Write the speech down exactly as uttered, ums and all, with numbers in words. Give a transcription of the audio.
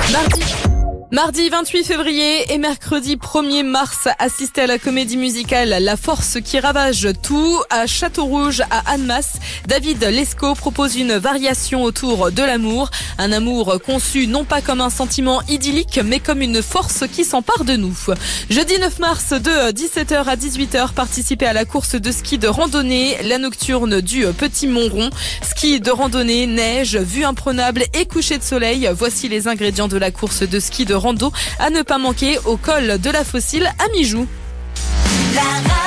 Mardi. Mardi vingt-huit février et mercredi premier mars, assistez à la comédie musicale La Force qui ravage tout à Château-Rouge à Annemasse. David Lescaut propose une variation autour de l'amour. Un amour conçu non pas comme un sentiment idyllique mais comme une force qui s'empare de nous. Jeudi neuf mars de dix-sept heures à dix-huit heures, participez à la course de ski de randonnée, la nocturne du Petit Montrond. Ski de randonnée, neige, vue imprenable et coucher de soleil. Voici les ingrédients de la course de ski de rando à ne pas manquer au col de la Fossile à Mijoux. La